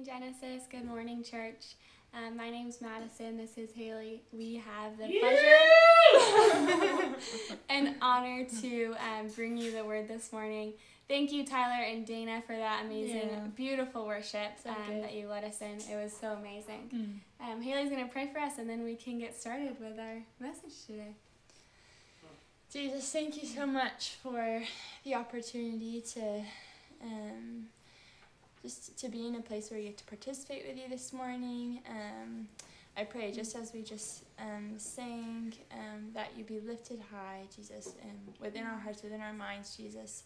Genesis. Good morning, church. My name's Madison. This is Haley. We have the pleasure and honor to bring you the word this morning. Thank you, Tyler and Dana, for that amazing, beautiful worship that you led us in. It was so amazing. Haley's going to pray for us, and then we can get started with our message today. Jesus, thank you so much for the opportunity to just to be in a place where you get to participate with you this morning. I pray just as we just sang, that you be lifted high, Jesus, within our hearts, within our minds, Jesus.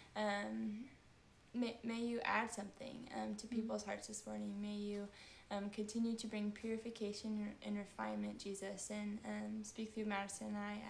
May you add something to people's hearts this morning. May you continue to bring purification and refinement, Jesus, and speak through Madison and I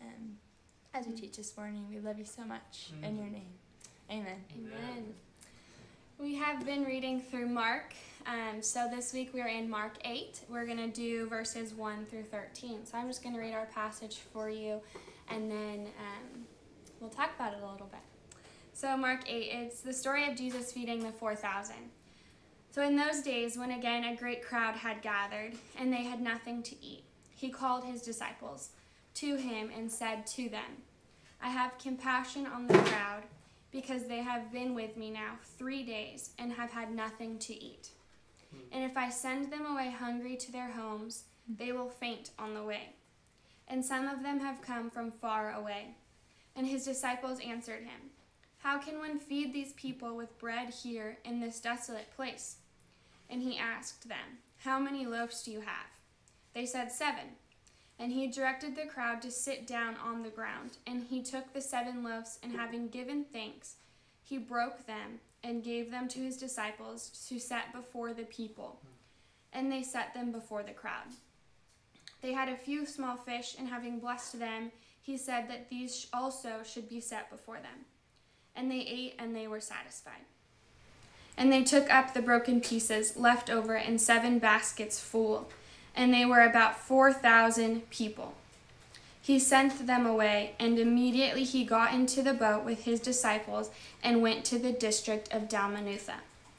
as we teach this morning. We love you so much. In your name, amen. Amen. We have been reading through Mark. So this week we are in Mark 8. We're going to do verses 1 through 13. So I'm just going to read our passage for you, and then we'll talk about it a little bit. So Mark 8, it's the story of Jesus feeding the 4,000. So in those days, when again a great crowd had gathered, and they had nothing to eat, he called his disciples to him and said to them, I have compassion on the crowd, because they have been with me now 3 days and have had nothing to eat. And if I send them away hungry to their homes, they will faint on the way. And some of them have come from far away. And his disciples answered him, How can one feed these people with bread here in this desolate place? And he asked them, How many loaves do you have? They said 7. And he directed the crowd to sit down on the ground. And he took the 7 loaves, and having given thanks, he broke them and gave them to his disciples to set before the people. And they set them before the crowd. They had a few small fish, and having blessed them, he said that these also should be set before them. And they ate, and they were satisfied. And they took up the broken pieces left over in 7 baskets full, and they were about 4,000 people. He sent them away, and immediately he got into the boat with his disciples and went to the district of Dalmanutha.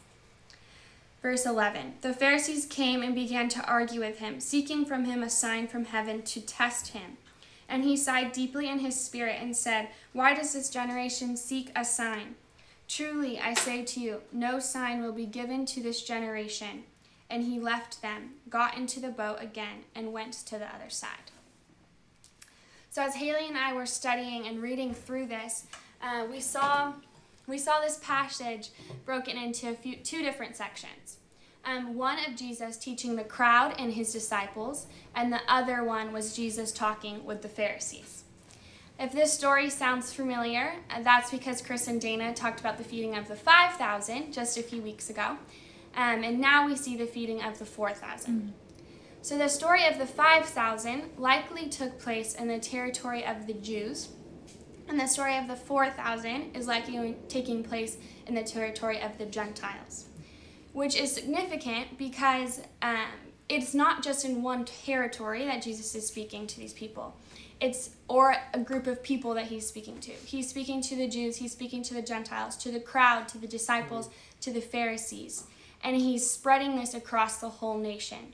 Verse 11, the Pharisees came and began to argue with him, seeking from him a sign from heaven to test him. And he sighed deeply in his spirit and said, Why does this generation seek a sign? Truly, I say to you, no sign will be given to this generation. And he left them, got into the boat again, and went to the other side. So as Haley and I were studying and reading through this, we saw this passage broken into two different sections. One of Jesus teaching the crowd and his disciples, and the other one was Jesus talking with the Pharisees. If this story sounds familiar, that's because Chris and Dana talked about the feeding of the 5,000 just a few weeks ago. And now we see the feeding of the 4,000. So the story of the 5,000 likely took place in the territory of the Jews, and the story of the 4,000 is likely taking place in the territory of the Gentiles, which is significant because it's not just in one territory that Jesus is speaking to these people. Or a group of people that he's speaking to. He's speaking to the Jews, he's speaking to the Gentiles, to the crowd, to the disciples, to the Pharisees. And he's spreading this across the whole nation.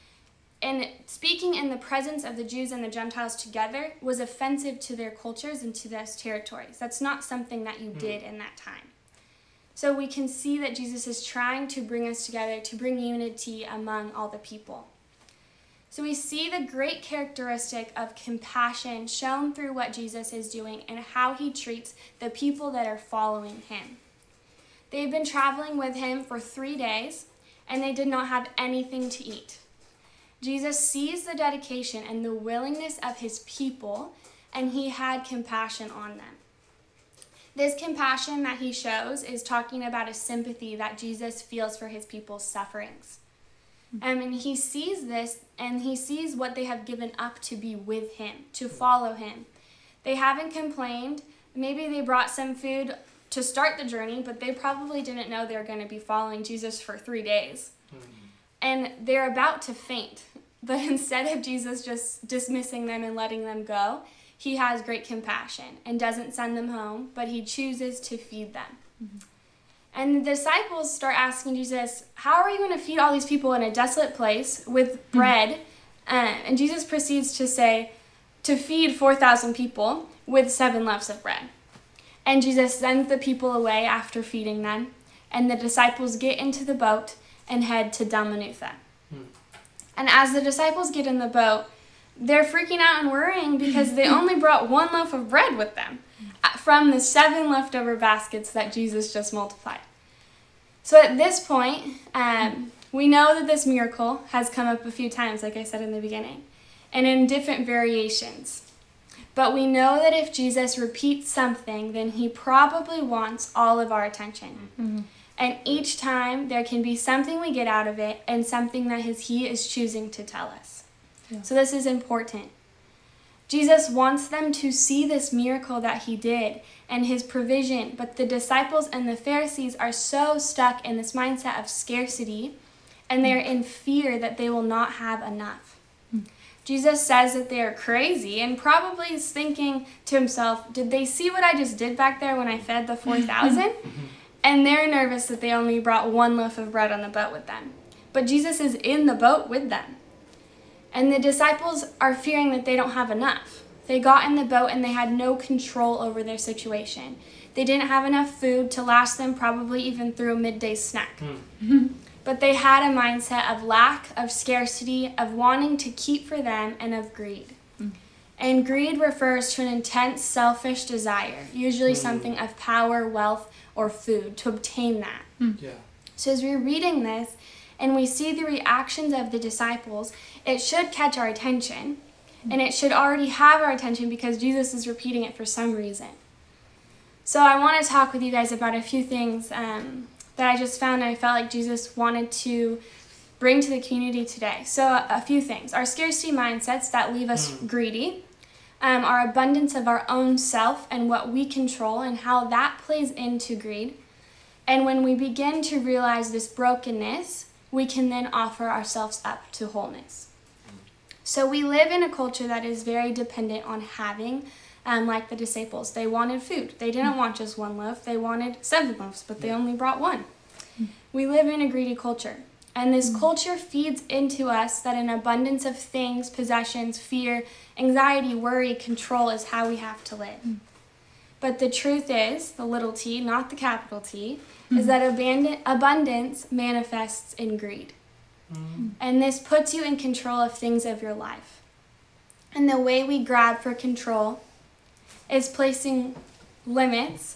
And speaking in the presence of the Jews and the Gentiles together was offensive to their cultures and to those territories. That's not something that you did in that time. So we can see that Jesus is trying to bring us together, to bring unity among all the people. So we see the great characteristic of compassion shown through what Jesus is doing and how he treats the people that are following him. They've been traveling with him for 3 days, and they did not have anything to eat. Jesus sees the dedication and the willingness of his people, and he had compassion on them. This compassion that he shows is talking about a sympathy that Jesus feels for his people's sufferings. And he sees this, and he sees what they have given up to be with him, to follow him. They haven't complained. Maybe they brought some food to start the journey, but they probably didn't know they were going to be following Jesus for 3 days. And they're about to faint. But instead of Jesus just dismissing them and letting them go, he has great compassion and doesn't send them home, but he chooses to feed them. And the disciples start asking Jesus, how are you going to feed all these people in a desolate place with bread? And Jesus proceeds to say, to feed 4,000 people with 7 loaves of bread. And Jesus sends the people away after feeding them. And the disciples get into the boat and head to Dalmanutha. And as the disciples get in the boat, they're freaking out and worrying because they only brought 1 loaf of bread with them from the 7 leftover baskets that Jesus just multiplied. So at this point, we know that this miracle has come up a few times, like I said in the beginning, and in different variations. But we know that if Jesus repeats something, then he probably wants all of our attention. Mm-hmm. And each time there can be something we get out of it and something that he is choosing to tell us. Yeah. So this is important. Jesus wants them to see this miracle that he did and his provision, but the disciples and the Pharisees are so stuck in this mindset of scarcity, and they're in fear that they will not have enough. Jesus says that they are crazy and probably is thinking to himself, did they see what I just did back there when I fed the 4,000? And they're nervous that they only brought 1 loaf of bread on the boat with them. But Jesus is in the boat with them. And the disciples are fearing that they don't have enough. They got in the boat and they had no control over their situation. They didn't have enough food to last them probably even through a midday snack. But they had a mindset of lack, of scarcity, of wanting to keep for them, and of greed. And greed refers to an intense selfish desire, usually something of power, wealth, or food, to obtain that. Yeah. So as we're reading this and we see the reactions of the disciples, it should catch our attention, and it should already have our attention because Jesus is repeating it for some reason. So I want to talk with you guys about a few things that I just found I felt like Jesus wanted to bring to the community today. So a few things. Our scarcity mindsets that leave us greedy, our abundance of our own self and what we control and how that plays into greed. And when we begin to realize this brokenness, we can then offer ourselves up to wholeness. So we live in a culture that is very dependent on having, like the disciples. They wanted food. They didn't want just 1 loaf. They wanted 7 loaves, but they only brought 1. We live in a greedy culture. And this culture feeds into us that an abundance of things, possessions, fear, anxiety, worry, control is how we have to live. But the truth is, the little t, not the capital T, is that abundance manifests in greed. And this puts you in control of things of your life. And the way we grab for control is placing limits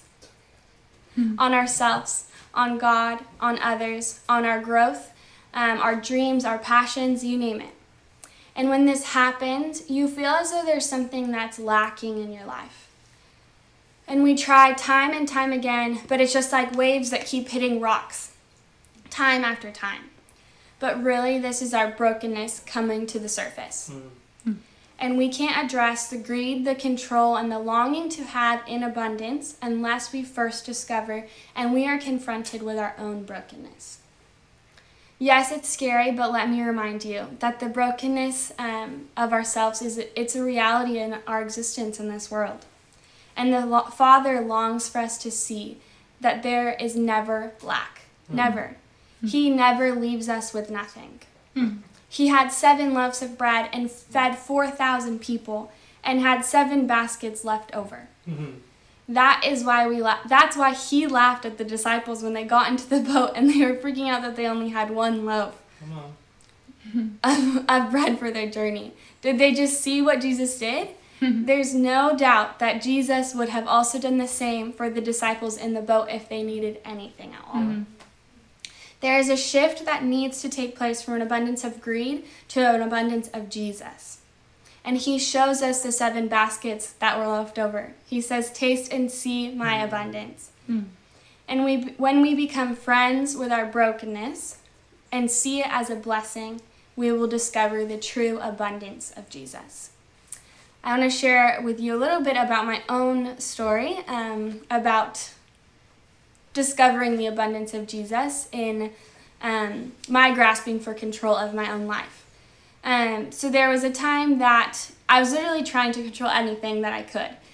on ourselves, on God, on others, on our growth, our dreams, our passions, you name it. And when this happens, you feel as though there's something that's lacking in your life. And we try time and time again, but it's just like waves that keep hitting rocks, time after time. But really, this is our brokenness coming to the surface. And we can't address the greed, the control, and the longing to have in abundance unless we first discover and we are confronted with our own brokenness. Yes, it's scary, but let me remind you that the brokenness of ourselves it's a reality in our existence in this world. And the Father longs for us to see that there is never lack. Never. He never leaves us with nothing. He had 7 loaves of bread and fed 4,000 people and had 7 baskets left over. That is why that's why he laughed at the disciples when they got into the boat and they were freaking out that they only had 1 loaf of bread for their journey. Did they just see what Jesus did? There's no doubt that Jesus would have also done the same for the disciples in the boat if they needed anything at all. There is a shift that needs to take place from an abundance of greed to an abundance of Jesus. And he shows us the 7 baskets that were left over. He says, taste and see my abundance. And when we become friends with our brokenness and see it as a blessing, we will discover the true abundance of Jesus. I want to share with you a little bit about my own story, about discovering the abundance of Jesus in my grasping for control of my own life. So there was a time that I was literally trying to control anything that I could.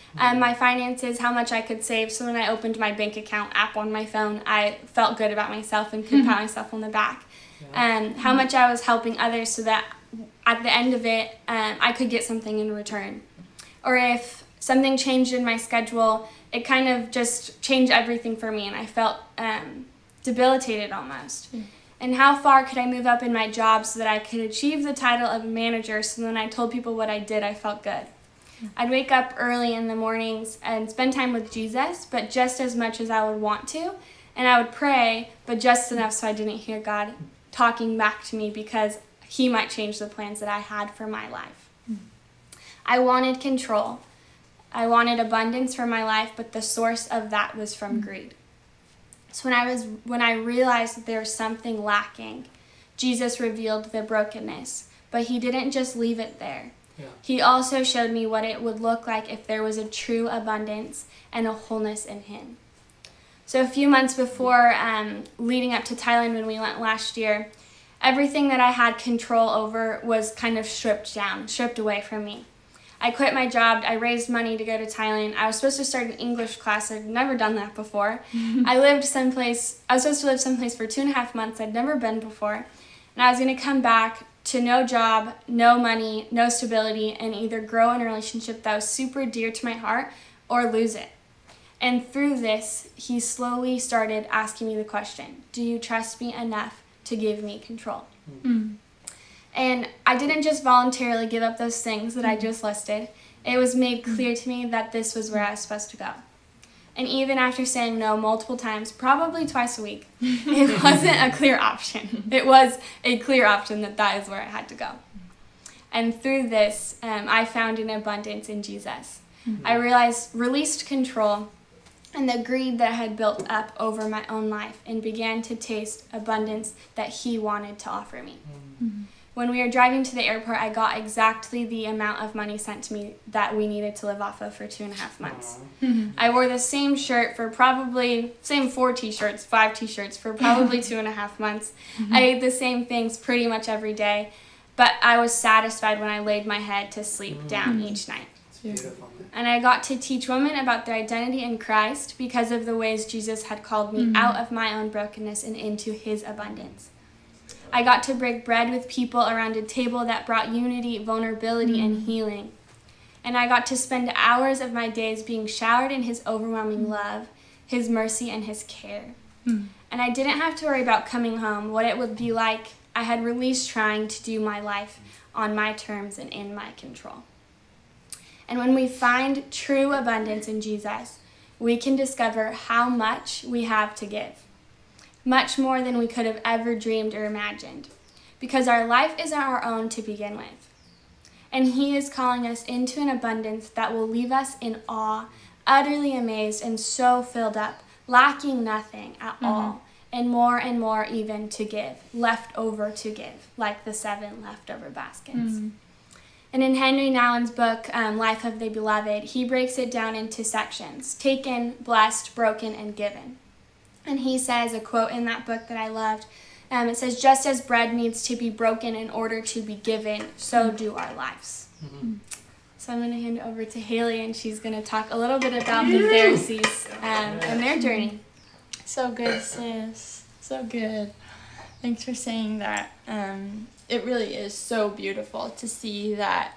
my finances, how much I could save. So when I opened my bank account app on my phone, I felt good about myself and could pat myself on the back. How much I was helping others so that at the end of it, I could get something in return. Or if something changed in my schedule, it kind of just changed everything for me, and I felt debilitated almost. And how far could I move up in my job so that I could achieve the title of a manager, so when I told people what I did, I felt good. I'd wake up early in the mornings and spend time with Jesus, but just as much as I would want to. And I would pray, but just enough so I didn't hear God talking back to me, because he might change the plans that I had for my life. I wanted control. I wanted abundance for my life, but the source of that was from greed. So when I realized that there was something lacking, Jesus revealed the brokenness, but he didn't just leave it there. He also showed me what it would look like if there was a true abundance and a wholeness in him. So a few months before leading up to Thailand when we went last year, everything that I had control over was kind of stripped away from me. I quit my job. I raised money to go to Thailand. I was supposed to start an English class. I'd never done that before. I was supposed to live someplace for 2.5 months. I'd never been before. And I was going to come back to no job, no money, no stability, and either grow in a relationship that was super dear to my heart or lose it. And through this, he slowly started asking me the question, do you trust me enough to give me control? And I didn't just voluntarily give up those things that I just listed. It was made clear to me that this was where I was supposed to go. And even after saying no multiple times, probably twice a week, it wasn't a clear option. It was a clear option that is where I had to go. And through this, I found an abundance in Jesus. I released control and the greed that had built up over my own life, and began to taste abundance that he wanted to offer me. When we were driving to the airport, I got exactly the amount of money sent to me that we needed to live off of for 2.5 months. I wore the same shirt for same 4 t-shirts, 5 t-shirts for probably 2.5 months. I ate the same things pretty much every day, but I was satisfied when I laid my head to sleep down each night. And I got to teach women about their identity in Christ because of the ways Jesus had called me out of my own brokenness and into his abundance. I got to break bread with people around a table that brought unity, vulnerability, and healing. And I got to spend hours of my days being showered in his overwhelming love, his mercy, and his care. And I didn't have to worry about coming home, what it would be like. I had released trying to do my life on my terms and in my control. And when we find true abundance in Jesus, we can discover how much we have to give. Much more than we could have ever dreamed or imagined, because our life isn't our own to begin with. And he is calling us into an abundance that will leave us in awe, utterly amazed, and so filled up, lacking nothing at all, and more even to give, left over to give, like the 7 leftover baskets. And in Henry Nouwen's book, Life of the Beloved, he breaks it down into sections: taken, blessed, broken, and given. And he says, a quote in that book that I loved, it says, just as bread needs to be broken in order to be given, so do our lives. So I'm going to hand it over to Haley, and she's going to talk a little bit about the Pharisees and their journey. So good, sis. So good. Thanks for saying that. It really is so beautiful to see that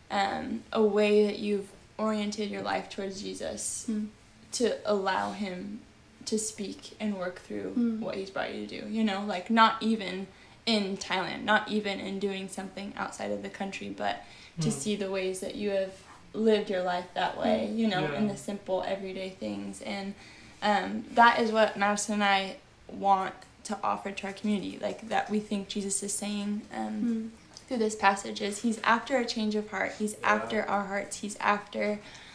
a way that you've oriented your life towards Jesus, to allow him to speak and work through what he's brought you to do, you know, like not even in Thailand, not even in doing something outside of the country, but to see the ways that you have lived your life that way, you know, in the simple everyday things. And that is what Madison and I want to offer to our community, like that we think Jesus is saying through this passage is he's after a change of heart, he's after our hearts, he's after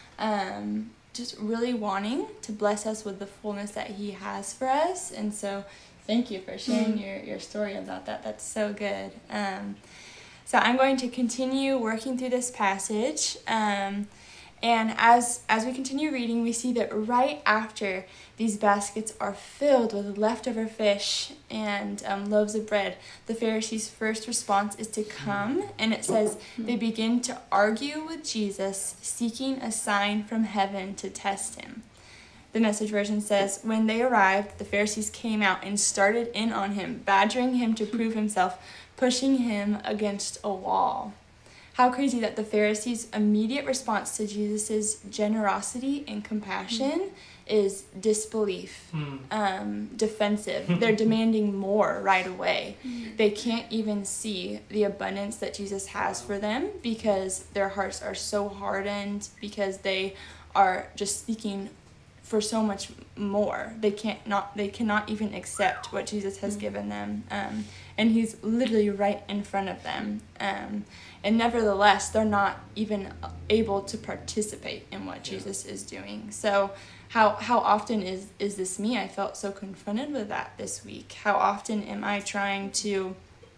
just really wanting to bless us with the fullness that he has for us. And so thank you for sharing your story about that. That's so good. So I'm going to continue working through this passage. And And as we continue reading, we see that right after these baskets are filled with leftover fish and loaves of bread, the Pharisees' first response is to come, and it says they begin to argue with Jesus, seeking a sign from heaven to test him. The Message version says, when they arrived, the Pharisees came out and started in on him, badgering him to prove himself, pushing him against a wall. How crazy that the Pharisees' immediate response to Jesus' generosity and compassion is disbelief, defensive. They're demanding more right away. They can't even see the abundance that Jesus has for them because their hearts are so hardened, because they are just seeking for so much more. They cannot even accept what Jesus has given them. And he's literally right in front of them. And nevertheless, they're not even able to participate in what Jesus is doing. So how often is this me? I felt so confronted with that this week. How often am I trying to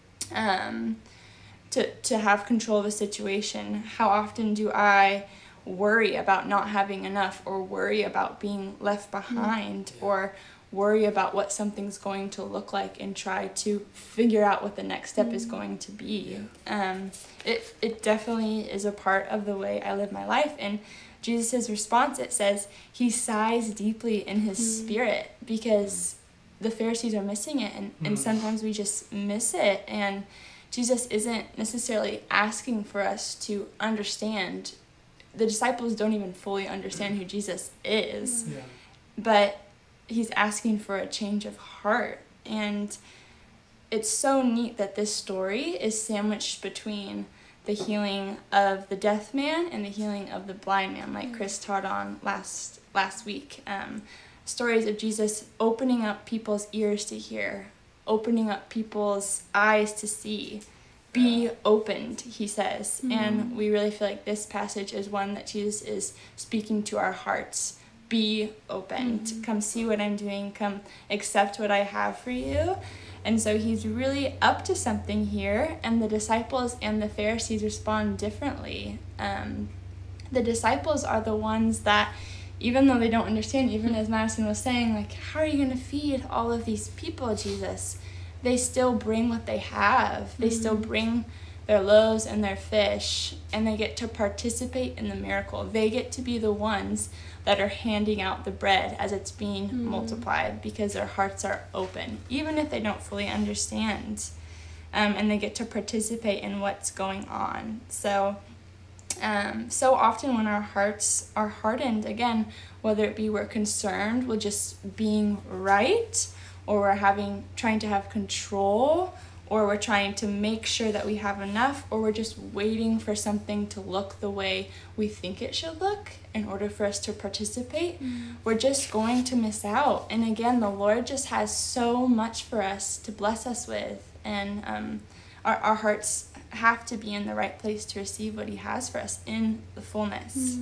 have control of a situation? How often do I worry about not having enough, or worry about being left behind, or worry about what something's going to look like and try to figure out what the next step is going to be? It definitely is a part of the way I live my life. And Jesus' response, it says he sighs deeply in his spirit, because the Pharisees are missing it, and sometimes we just miss it. And Jesus isn't necessarily asking for us to understand. The disciples don't even fully understand who Jesus is, but he's asking for a change of heart. And it's so neat that this story is sandwiched between the healing of the deaf man and the healing of the blind man, like Chris taught on last week. Stories of Jesus opening up people's ears to hear, opening up people's eyes to see. Be opened, he says. And we really feel like this passage is one that Jesus is speaking to our hearts. Be opened. Come see what I'm doing. Come accept what I have for you. And so he's really up to something here, and the disciples and the Pharisees respond differently. The disciples are the ones that, even though they don't understand, even as Madison was saying, like, how are you going to feed all of these people, Jesus? They still bring what they have. They still bring their loaves and their fish, and they get to participate in the miracle. They get to be the ones that are handing out the bread as it's being multiplied, because their hearts are open, even if they don't fully understand. And they get to participate in what's going on. So often when our hearts are hardened, again, whether it be we're concerned with just being right, or we're trying to have control, or we're trying to make sure that we have enough, or we're just waiting for something to look the way we think it should look in order for us to participate, we're just going to miss out. And again, the Lord just has so much for us to bless us with, and our hearts have to be in the right place to receive what he has for us in the fullness.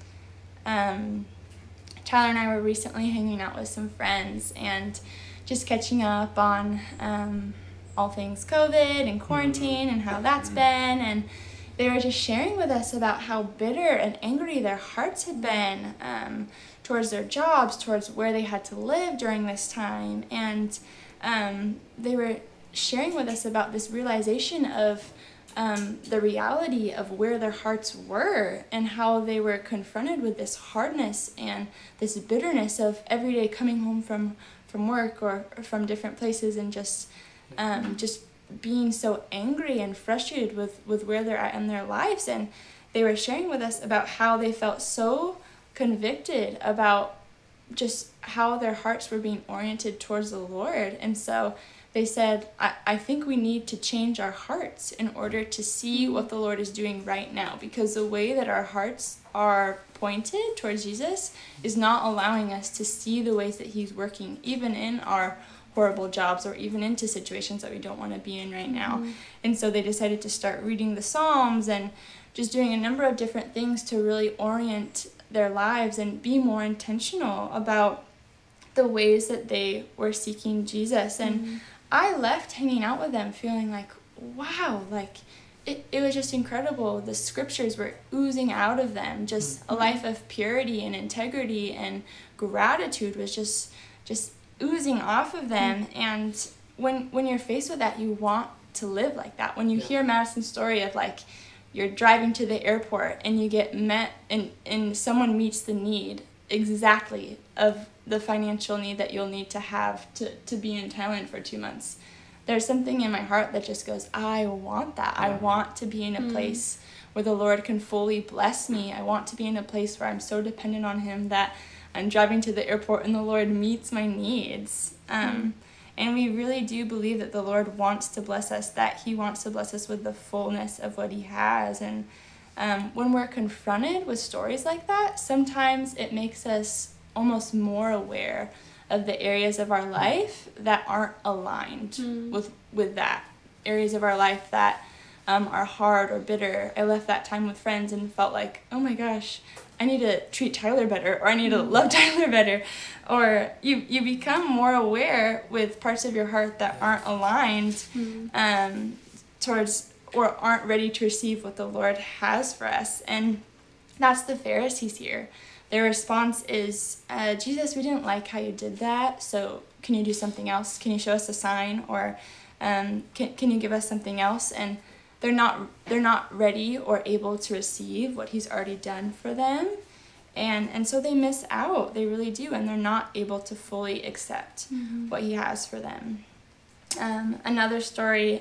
Tyler and I were recently hanging out with some friends and just catching up on all things COVID and quarantine and how that's been. And they were just sharing with us about how bitter and angry their hearts had been towards their jobs, towards where they had to live during this time. And they were sharing with us about this realization of the reality of where their hearts were, and how they were confronted with this hardness and this bitterness of every day coming home from work or from different places, and just being so angry and frustrated with where they're at in their lives. And they were sharing with us about how they felt so convicted about just how their hearts were being oriented towards the Lord. And so they said, I think we need to change our hearts in order to see what the Lord is doing right now, because the way that our hearts are pointed towards Jesus is not allowing us to see the ways that he's working, even in our horrible jobs, or even into situations that we don't want to be in right now. And so they decided to start reading the Psalms and just doing a number of different things to really orient their lives and be more intentional about the ways that they were seeking Jesus. And I left hanging out with them feeling like, wow, like it was just incredible. The scriptures were oozing out of them. Just a life of purity and integrity and gratitude was just oozing off of them. And when you're faced with that, you want to live like that. When you hear Madison's story of like you're driving to the airport and you get met and someone meets the need exactly of the financial need that you'll need to have to be in Thailand for 2 months. There's something in my heart that just goes, I want that. I want to be in a place where the Lord can fully bless me. I want to be in a place where I'm so dependent on him that I'm driving to the airport and the Lord meets my needs. And we really do believe that the Lord wants to bless us, that he wants to bless us with the fullness of what he has. And when we're confronted with stories like that, sometimes it makes us almost more aware of the areas of our life that aren't aligned with that. Areas of our life that are hard or bitter. I left that time with friends and felt like, oh my gosh, I need to treat Tyler better, or I need to love Tyler better. Or you become more aware with parts of your heart that aren't aligned towards or aren't ready to receive what the Lord has for us. And that's the Pharisees here. Their response is, Jesus, we didn't like how you did that, so can you do something else? Can you show us a sign? Or can you give us something else? And they're not ready or able to receive what he's already done for them. And so they miss out. They really do. And they're not able to fully accept what he has for them. Another story,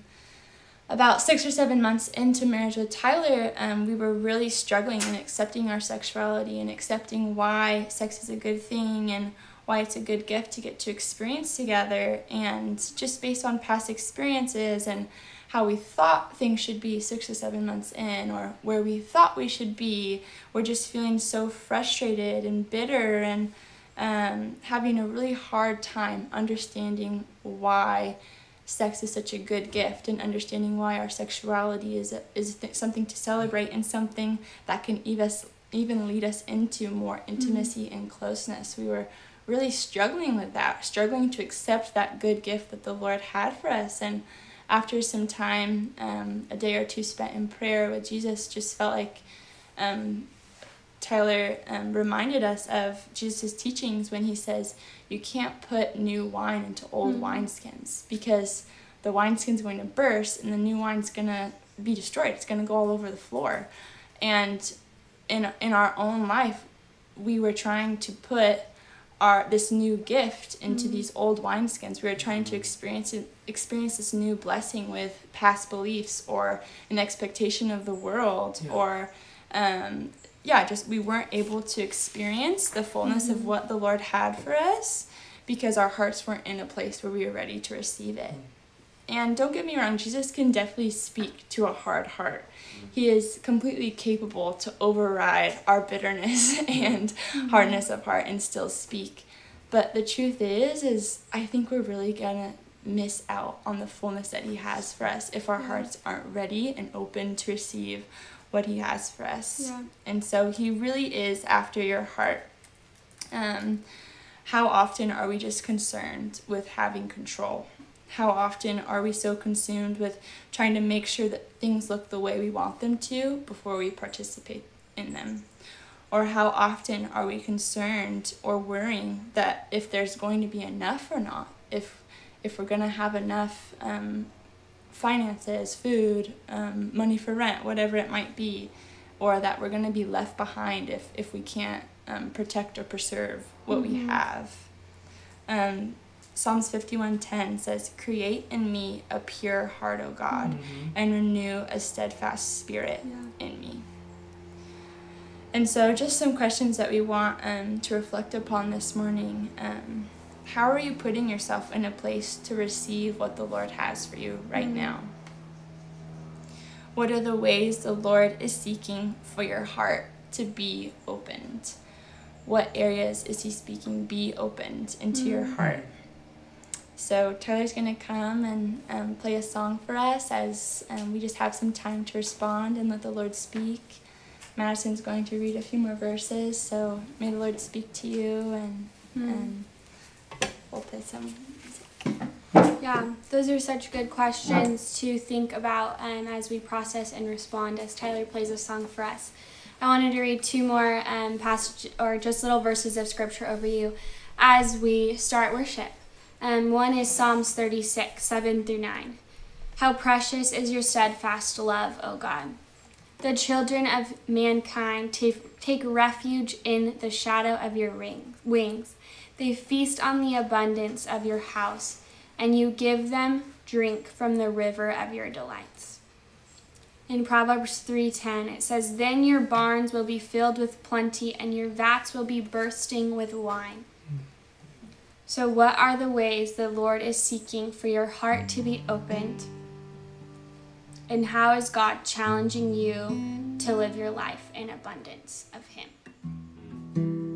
about 6 or 7 months into marriage with Tyler, we were really struggling in accepting our sexuality and accepting why sex is a good thing and why it's a good gift to get to experience together. And just based on past experiences and how we thought things should be 6 or 7 months in, or where we thought we should be, we're just feeling so frustrated and bitter and having a really hard time understanding why sex is such a good gift and understanding why our sexuality is something to celebrate and something that can even lead us into more intimacy and closeness. We were really struggling with that, struggling to accept that good gift that the Lord had for us. And after some time, a day or two spent in prayer with Jesus, just felt like Tyler reminded us of Jesus' teachings when he says, you can't put new wine into old wineskins, because the wineskin's going to burst and the new wine's going to be destroyed. It's going to go all over the floor. And in our own life, we were trying to put this new gift into these old wineskins. We were trying to experience this new blessing with past beliefs or an expectation of the world, or just we weren't able to experience the fullness of what the Lord had for us because our hearts weren't in a place where we were ready to receive it. And don't get me wrong, Jesus can definitely speak to a hard heart. He is completely capable to override our bitterness and hardness of heart and still speak. But the truth is I think we're really gonna miss out on the fullness that he has for us if our hearts aren't ready and open to receive what he has for us. And so he really is after your heart. How often are we just concerned with having control? How often are we so consumed with trying to make sure that things look the way we want them to before we participate in them? Or how often are we concerned or worrying that if there's going to be enough or not, if we're going to have enough finances, food, money for rent, whatever it might be, or that we're going to be left behind if we can't protect or preserve what we have. Psalms 51:10 says, create in me a pure heart, O God, and renew a steadfast spirit in me. And so just some questions that we want to reflect upon this morning. How are you putting yourself in a place to receive what the Lord has for you right now? What are the ways the Lord is seeking for your heart to be opened? What areas is he speaking be opened into your heart? So Tyler's going to come and play a song for us as we just have some time to respond and let the Lord speak. Madison's going to read a few more verses, so may the Lord speak to you, and we'll play some music. Yeah, those are such good questions to think about as we process and respond as Tyler plays a song for us. I wanted to read two more passage or just little verses of scripture over you as we start worship. One is Psalms 36, 7 through 9. How precious is your steadfast love, O God. The children of mankind take refuge in the shadow of your wings. They feast on the abundance of your house, and you give them drink from the river of your delights. In Proverbs 3:10, it says, Then your barns will be filled with plenty, and your vats will be bursting with wine. So what are the ways the Lord is seeking for your heart to be opened? And how is God challenging you to live your life in abundance of Him?